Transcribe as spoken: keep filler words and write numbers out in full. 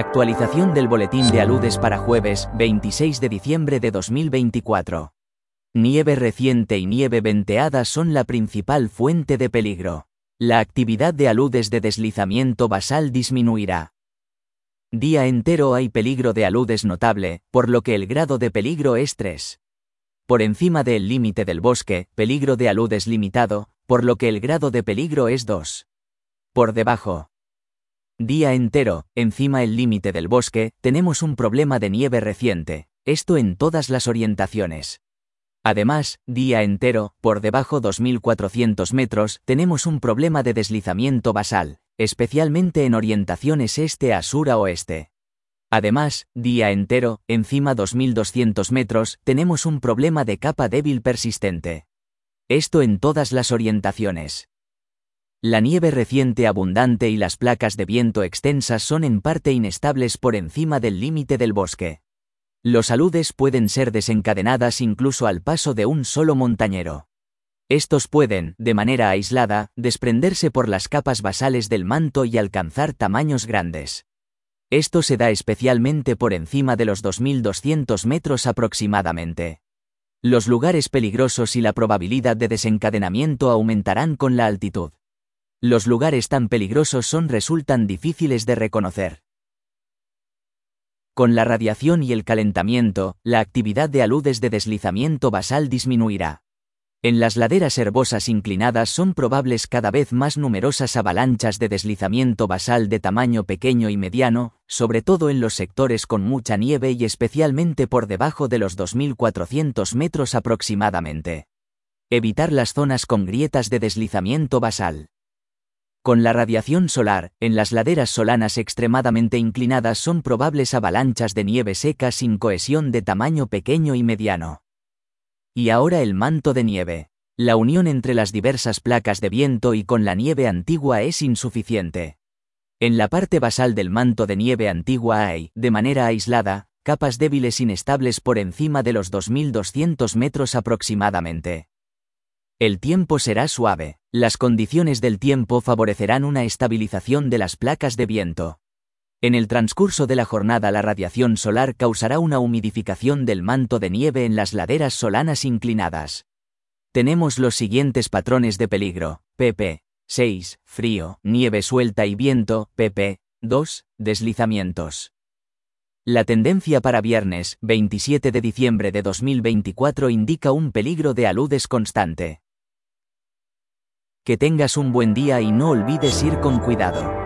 Actualización del boletín de aludes para jueves, veintiséis de diciembre de dos mil veinticuatro. Nieve reciente y nieve venteada son la principal fuente de peligro. La actividad de aludes de deslizamiento basal disminuirá. Día entero hay peligro de aludes notable, por lo que el grado de peligro es tres. Por encima del límite del bosque, peligro de aludes limitado, por lo que el grado de peligro es dos. Por debajo. Día entero, encima el límite del bosque, tenemos un problema de nieve reciente, esto en todas las orientaciones. Además, día entero, por debajo dos mil cuatrocientos metros, tenemos un problema de deslizamiento basal, especialmente en orientaciones este a sur a oeste. Además, día entero, encima dos mil doscientos metros, tenemos un problema de capa débil persistente. Esto en todas las orientaciones. La nieve reciente abundante y las placas de viento extensas son en parte inestables por encima del límite del bosque. Los aludes pueden ser desencadenadas incluso al paso de un solo montañero. Estos pueden, de manera aislada, desprenderse por las capas basales del manto y alcanzar tamaños grandes. Esto se da especialmente por encima de los dos mil doscientos metros aproximadamente. Los lugares peligrosos y la probabilidad de desencadenamiento aumentarán con la altitud. Los lugares tan peligrosos son resultan difíciles de reconocer. Con la radiación y el calentamiento, la actividad de aludes de deslizamiento basal disminuirá. En las laderas herbosas inclinadas son probables cada vez más numerosas avalanchas de deslizamiento basal de tamaño pequeño y mediano, sobre todo en los sectores con mucha nieve y especialmente por debajo de los dos mil cuatrocientos metros aproximadamente. Evitar las zonas con grietas de deslizamiento basal. Con la radiación solar, en las laderas solanas extremadamente inclinadas son probables avalanchas de nieve seca sin cohesión de tamaño pequeño y mediano. Y ahora el manto de nieve. La unión entre las diversas placas de viento y con la nieve antigua es insuficiente. En la parte basal del manto de nieve antigua hay, de manera aislada, capas débiles inestables por encima de los dos mil doscientos metros aproximadamente. El tiempo será suave. Las condiciones del tiempo favorecerán una estabilización de las placas de viento. En el transcurso de la jornada la radiación solar causará una humidificación del manto de nieve en las laderas solanas inclinadas. Tenemos los siguientes patrones de peligro: P P seis, frío, nieve suelta y viento; P P dos, deslizamientos. La tendencia para viernes, veintisiete de diciembre de dos mil veinticuatro indica un peligro de aludes constante. Que tengas un buen día y no olvides ir con cuidado.